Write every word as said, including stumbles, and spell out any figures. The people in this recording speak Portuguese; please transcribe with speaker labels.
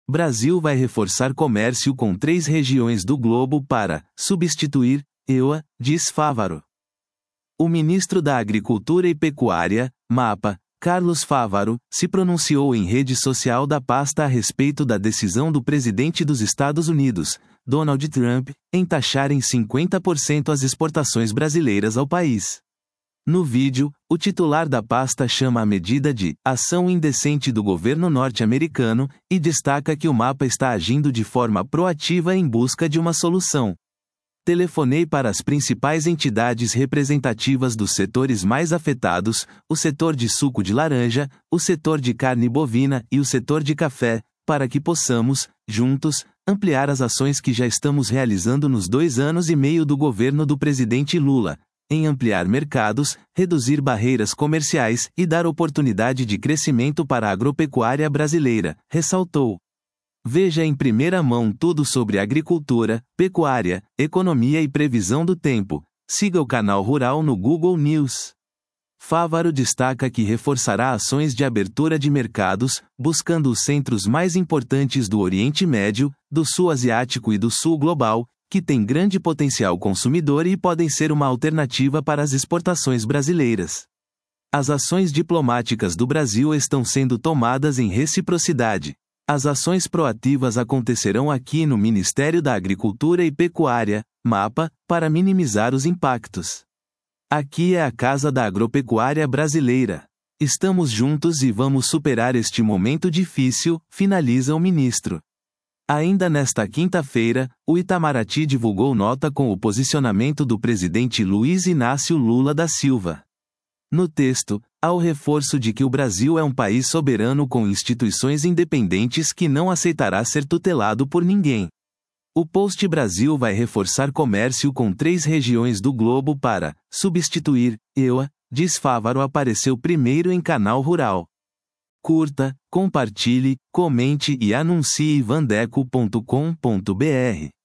Speaker 1: Brasil vai reforçar comércio com três regiões do globo para substituir E U A, diz Fávaro. O ministro da Agricultura e Pecuária, MAPA, Carlos Fávaro, se pronunciou em rede social da pasta a respeito da decisão do presidente dos Estados Unidos, Donald Trump, em taxar em cinquenta por cento as exportações brasileiras ao país. No vídeo, o titular da pasta chama a medida de ação indecente do governo norte-americano e destaca que o MAPA está agindo de forma proativa em busca de uma solução. Telefonei para as principais entidades representativas dos setores mais afetados, o setor de suco de laranja, o setor de carne bovina e o setor de café, para que possamos, juntos, ampliar as ações que já estamos realizando nos dois anos e meio do governo do presidente Lula, em ampliar mercados, reduzir barreiras comerciais e dar oportunidade de crescimento para a agropecuária brasileira, ressaltou. Veja em primeira mão tudo sobre agricultura, pecuária, economia e previsão do tempo. Siga o canal Rural no Google News. Fávaro destaca que reforçará ações de abertura de mercados, buscando os centros mais importantes do Oriente Médio, do Sul Asiático e do Sul Global, que têm grande potencial consumidor e podem ser uma alternativa para as exportações brasileiras. As ações diplomáticas do Brasil estão sendo tomadas em reciprocidade. As ações proativas acontecerão aqui no Ministério da Agricultura e Pecuária, MAPA, para minimizar os impactos. Aqui é a casa da agropecuária brasileira. Estamos juntos e vamos superar este momento difícil, finaliza o ministro. Ainda nesta quinta-feira, o Itamaraty divulgou nota com o posicionamento do presidente Luiz Inácio Lula da Silva. No texto, há o reforço de que o Brasil é um país soberano com instituições independentes que não aceitará ser tutelado por ninguém. O Post Brasil vai reforçar comércio com três regiões do globo para substituir E U A, diz Fávaro apareceu primeiro em canal Rural. Curta, compartilhe, comente e anuncie vandeco ponto com ponto br.